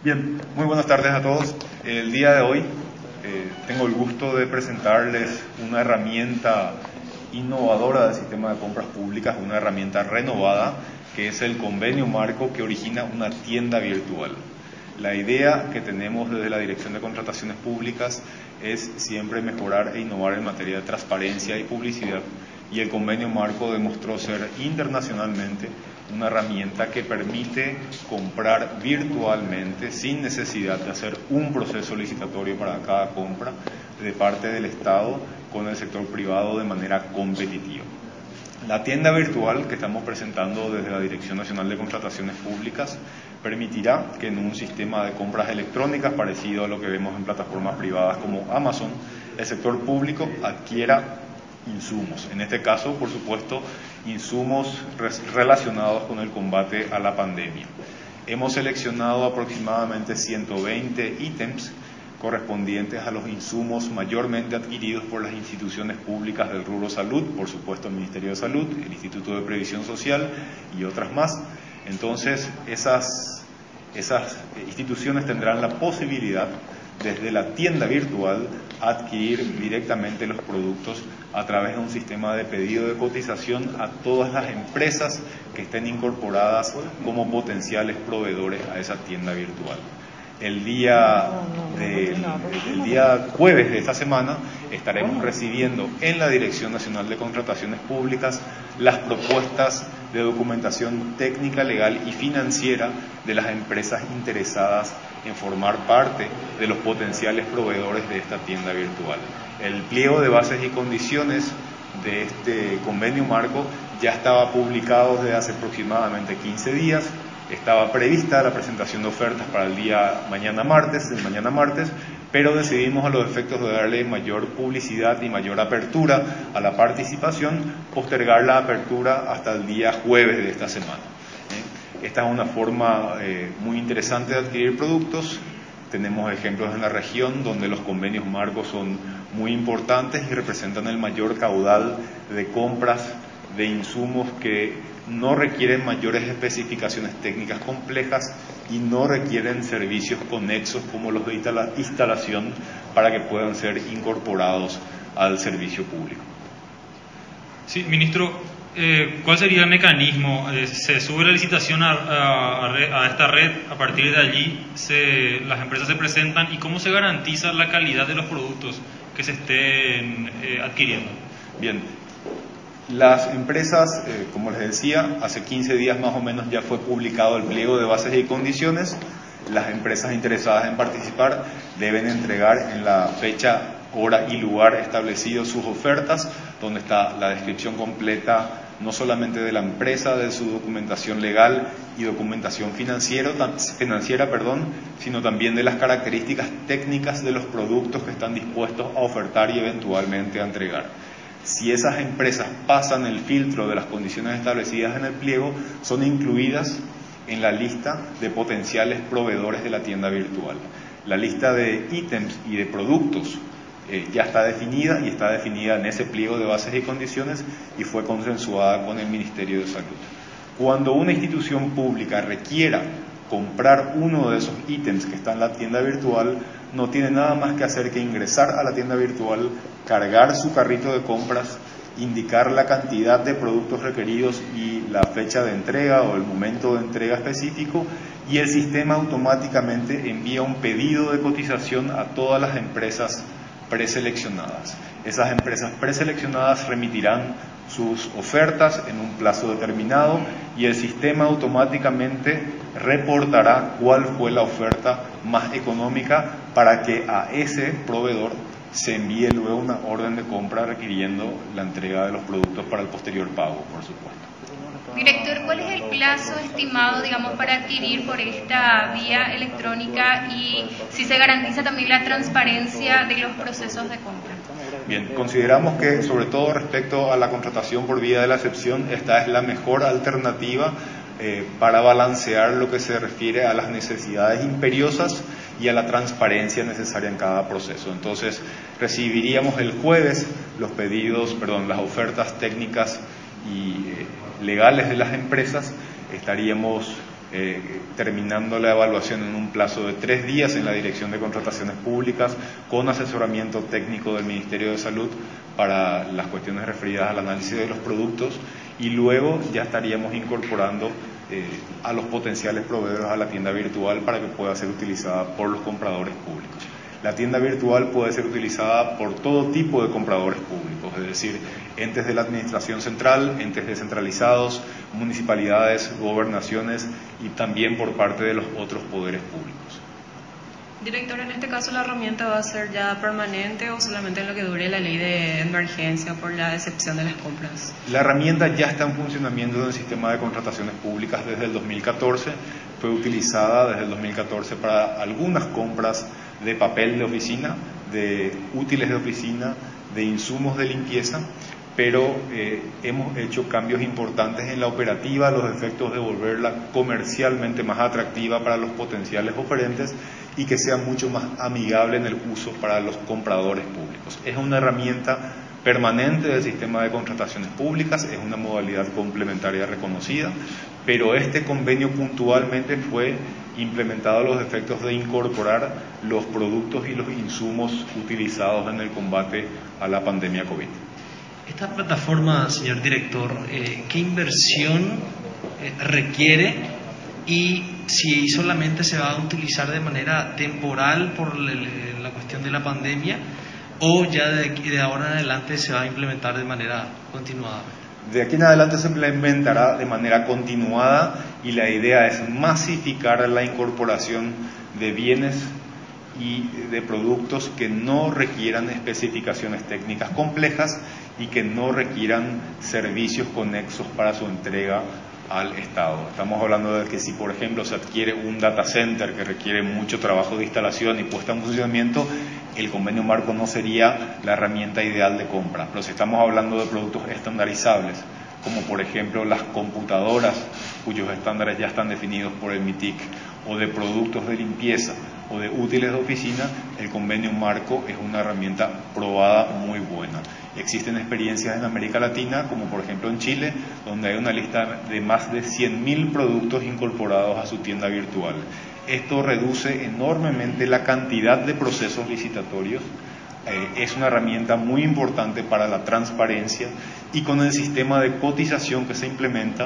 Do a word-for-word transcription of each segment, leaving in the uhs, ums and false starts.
Bien, muy buenas tardes a todos. El día de hoy eh, tengo el gusto de presentarles una herramienta innovadora del sistema de compras públicas, una herramienta renovada, que es el convenio marco que origina una tienda virtual. La idea que tenemos desde la Dirección de Contrataciones Públicas es siempre mejorar e innovar en materia de transparencia y publicidad, y el convenio marco demostró ser internacionalmente una herramienta que permite comprar virtualmente sin necesidad de hacer un proceso licitatorio para cada compra de parte del Estado con el sector privado de manera competitiva. La tienda virtual que estamos presentando desde la Dirección Nacional de Contrataciones Públicas permitirá que en un sistema de compras electrónicas parecido a lo que vemos en plataformas privadas como Amazon, el sector público adquiera insumos. En este caso, por supuesto, insumos relacionados con el combate a la pandemia. Hemos seleccionado aproximadamente ciento veinte ítems correspondientes a los insumos mayormente adquiridos por las instituciones públicas del rubro salud, por supuesto el Ministerio de Salud, el Instituto de Previsión Social y otras más. Entonces, esas, esas instituciones tendrán la posibilidad, desde la tienda virtual, adquirir directamente los productos a través de un sistema de pedido de cotización a todas las empresas que estén incorporadas como potenciales proveedores a esa tienda virtual. El día, de, el día jueves de esta semana estaremos recibiendo en la Dirección Nacional de Contrataciones Públicas las propuestas de documentación técnica, legal y financiera de las empresas interesadas en formar parte de los potenciales proveedores de esta tienda virtual. El pliego de bases y condiciones de este convenio marco ya estaba publicado desde hace aproximadamente quince días. Estaba prevista la presentación de ofertas para el día mañana martes, el mañana martes, pero decidimos, a los efectos de darle mayor publicidad y mayor apertura a la participación, postergar la apertura hasta el día jueves de esta semana. ¿Eh? Esta es una forma eh, muy interesante de adquirir productos. Tenemos ejemplos en la región donde los convenios marcos son muy importantes y representan el mayor caudal de compras de insumos que no requieren mayores especificaciones técnicas complejas y no requieren servicios conexos como los de instalación para que puedan ser incorporados al servicio público. Sí, ministro, eh, ¿cuál sería el mecanismo? Eh, ¿Se sube la licitación a, a, a esta red? A partir de allí se, las empresas se presentan, ¿y cómo se garantiza la calidad de los productos que se estén eh, adquiriendo? Bien. Las empresas, eh, como les decía, hace quince días más o menos ya fue publicado el pliego de bases y condiciones. Las empresas interesadas en participar deben entregar en la fecha, hora y lugar establecidos sus ofertas, donde está la descripción completa no solamente de la empresa, de su documentación legal y documentación financiera, financiera perdón, sino también de las características técnicas de los productos que están dispuestos a ofertar y eventualmente a entregar. Si esas empresas pasan el filtro de las condiciones establecidas en el pliego, son incluidas en la lista de potenciales proveedores de la tienda virtual. La lista de ítems y de productos eh, ya está definida y está definida en ese pliego de bases y condiciones y fue consensuada con el Ministerio de Salud. Cuando una institución pública requiera comprar uno de esos ítems que está en la tienda virtual, no tiene nada más que hacer que ingresar a la tienda virtual, cargar su carrito de compras, indicar la cantidad de productos requeridos y la fecha de entrega o el momento de entrega específico, y el sistema automáticamente envía un pedido de cotización a todas las empresas preseleccionadas. Esas empresas preseleccionadas remitirán sus ofertas en un plazo determinado y el sistema automáticamente reportará cuál fue la oferta más económica para que a ese proveedor se envíe luego una orden de compra requiriendo la entrega de los productos para el posterior pago, por supuesto. Director, ¿cuál es el plazo estimado, digamos, para adquirir por esta vía electrónica y si se garantiza también la transparencia de los procesos de compra? Bien, consideramos que, sobre todo respecto a la contratación por vía de la excepción, esta es la mejor alternativa eh, para balancear lo que se refiere a las necesidades imperiosas y a la transparencia necesaria en cada proceso. Entonces, recibiríamos el jueves los pedidos, perdón, las ofertas técnicas y eh, legales de las empresas. Estaríamos eh, terminando la evaluación en un plazo de tres días en la Dirección de Contrataciones Públicas, con asesoramiento técnico del Ministerio de Salud para las cuestiones referidas al análisis de los productos, y luego ya estaríamos incorporando eh, a los potenciales proveedores a la tienda virtual para que pueda ser utilizada por los compradores públicos. La tienda virtual puede ser utilizada por todo tipo de compradores públicos, es decir, entes de la administración central, entes descentralizados, municipalidades, gobernaciones y también por parte de los otros poderes públicos. Director, en este caso la herramienta va a ser ya permanente o solamente en lo que dure la ley de emergencia por la excepción de las compras. La herramienta ya está en funcionamiento en el sistema de contrataciones públicas desde el dos mil catorce, fue utilizada desde el dos mil catorce para algunas compras de papel de oficina, de útiles de oficina, de insumos de limpieza, pero eh, hemos hecho cambios importantes en la operativa, los efectos de volverla comercialmente más atractiva para los potenciales oferentes y que sea mucho más amigable en el uso para los compradores públicos. Es una herramienta permanente del sistema de contrataciones públicas, es una modalidad complementaria reconocida, pero este convenio puntualmente fue implementado a los efectos de incorporar los productos y los insumos utilizados en el combate a la pandemia COVID. Esta plataforma, señor director, eh, ¿qué inversión eh, requiere y si solamente se va a utilizar de manera temporal por la cuestión de la pandemia o ya de, de ahora en adelante se va a implementar de manera continuada? De aquí en adelante se implementará de manera continuada y la idea es masificar la incorporación de bienes y de productos que no requieran especificaciones técnicas complejas y que no requieran servicios conexos para su entrega al Estado. Estamos hablando de que si, por ejemplo, se adquiere un data center que requiere mucho trabajo de instalación y puesta en funcionamiento, el convenio marco no sería la herramienta ideal de compra. Pero si estamos hablando de productos estandarizables, como por ejemplo las computadoras cuyos estándares ya están definidos por el MITIC, o de productos de limpieza o de útiles de oficina, el convenio marco es una herramienta probada muy buena. Existen experiencias en América Latina, como por ejemplo en Chile, donde hay una lista de más de cien mil productos incorporados a su tienda virtual. Esto reduce enormemente la cantidad de procesos licitatorios. Eh, es una herramienta muy importante para la transparencia y con el sistema de cotización que se implementa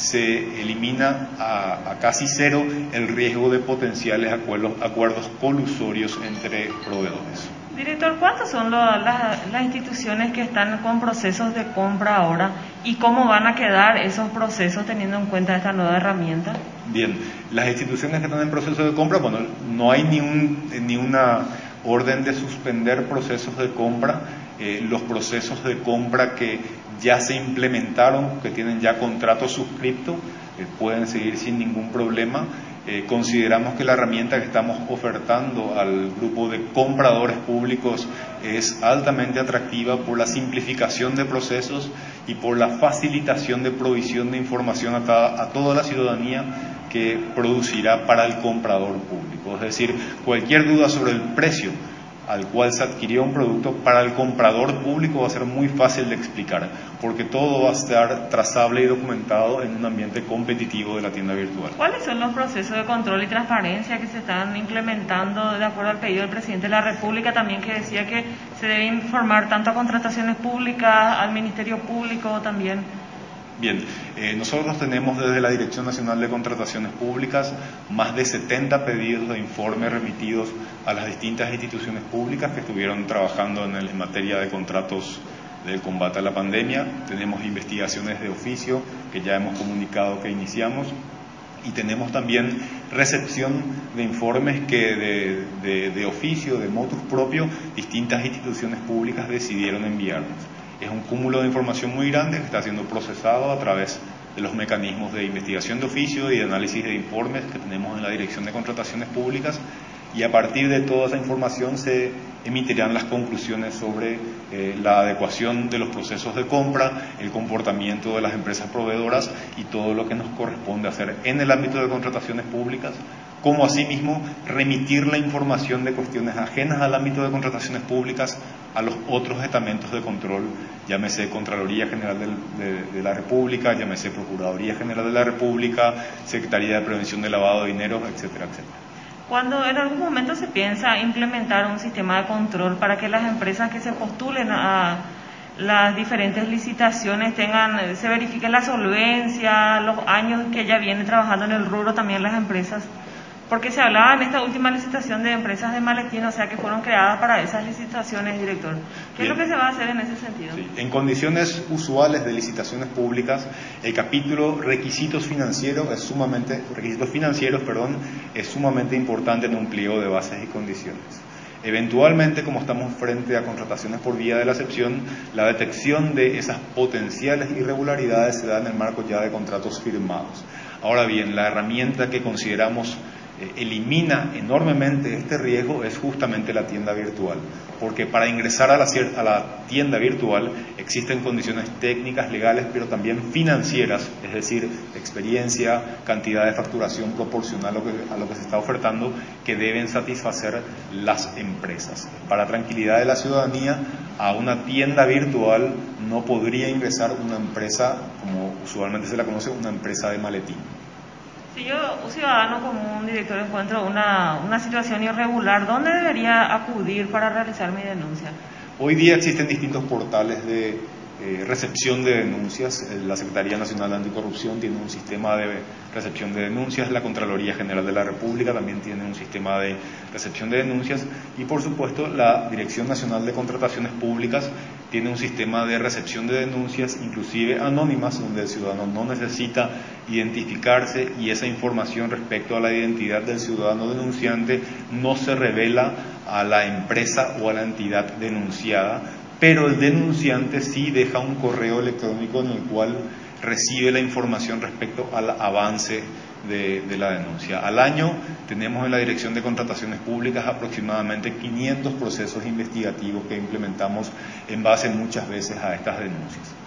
se elimina a, a casi cero el riesgo de potenciales acuerdos, acuerdos colusorios entre proveedores. Director, ¿cuántas son lo, las, las instituciones que están con procesos de compra ahora y cómo van a quedar esos procesos teniendo en cuenta esta nueva herramienta? Bien, las instituciones que están en proceso de compra, bueno, no hay ni, un, ni una orden de suspender procesos de compra. Eh, los procesos de compra que ya se implementaron, que tienen ya contratos suscriptos, eh, pueden seguir sin ningún problema. Eh, consideramos que la herramienta que estamos ofertando al grupo de compradores públicos es altamente atractiva por la simplificación de procesos y por la facilitación de provisión de información a, ta, a toda la ciudadanía que producirá para el comprador público. Es decir, cualquier duda sobre el precio al cual se adquirió un producto, para el comprador público va a ser muy fácil de explicar, porque todo va a estar trazable y documentado en un ambiente competitivo de la tienda virtual. ¿Cuáles son los procesos de control y transparencia que se están implementando de acuerdo al pedido del presidente de la República, también que decía que se debe informar tanto a contrataciones públicas, al Ministerio Público también? Bien, eh, nosotros tenemos desde la Dirección Nacional de Contrataciones Públicas más de setenta pedidos de informe remitidos a las distintas instituciones públicas que estuvieron trabajando en, el, en materia de contratos del combate a la pandemia. Tenemos investigaciones de oficio que ya hemos comunicado que iniciamos y tenemos también recepción de informes que de, de, de oficio, de motus propio, distintas instituciones públicas decidieron enviarnos. Es un cúmulo de información muy grande que está siendo procesado a través de los mecanismos de investigación de oficio y de análisis de informes que tenemos en la Dirección de Contrataciones Públicas, y a partir de toda esa información se emitirán las conclusiones sobre eh, la adecuación de los procesos de compra, el comportamiento de las empresas proveedoras y todo lo que nos corresponde hacer en el ámbito de contrataciones públicas como asimismo remitir la información de cuestiones ajenas al ámbito de contrataciones públicas a los otros estamentos de control, llámese Contraloría General del, de, de la República, llámese Procuraduría General de la República, Secretaría de Prevención de Lavado de Dinero, etcétera, etcétera. Cuando en algún momento se piensa implementar un sistema de control para que las empresas que se postulen a las diferentes licitaciones tengan, se verifique la solvencia, los años que ya vienen trabajando en el rubro también las empresas, porque se hablaba en esta última licitación de empresas de maletín, o sea que fueron creadas para esas licitaciones, director. ¿Qué Bien. es lo que se va a hacer en ese sentido? Sí. En condiciones usuales de licitaciones públicas, el capítulo requisitos financieros es sumamente, requisitos financieros, perdón, es sumamente importante en un pliego de bases y condiciones. Eventualmente, como estamos frente a contrataciones por vía de la excepción, la detección de esas potenciales irregularidades se da en el marco ya de contratos firmados. Ahora bien, la herramienta que consideramos eh, elimina enormemente este riesgo es justamente la tienda virtual, porque para ingresar a la, a la tienda virtual existen condiciones técnicas, legales, pero también financieras, es decir, experiencia, cantidad de facturación proporcional a lo que, a lo que se está ofertando, que deben satisfacer las empresas. Para tranquilidad de la ciudadanía, a una tienda virtual no podría ingresar una empresa, como usualmente se la conoce, una empresa de maletín. Si yo, un ciudadano común, director, encuentro una, una situación irregular, ¿dónde debería acudir para realizar mi denuncia? Hoy día existen distintos portales de eh, recepción de denuncias. La Secretaría Nacional de Anticorrupción tiene un sistema de recepción de denuncias, la Contraloría General de la República también tiene un sistema de recepción de denuncias y, por supuesto, la Dirección Nacional de Contrataciones Públicas tiene un sistema de recepción de denuncias, inclusive anónimas, donde el ciudadano no necesita identificarse y esa información respecto a la identidad del ciudadano denunciante no se revela a la empresa o a la entidad denunciada, pero el denunciante sí deja un correo electrónico en el cual recibe la información respecto al avance de, de la denuncia. Al año tenemos en la Dirección de Contrataciones Públicas aproximadamente quinientos procesos investigativos que implementamos en base muchas veces a estas denuncias.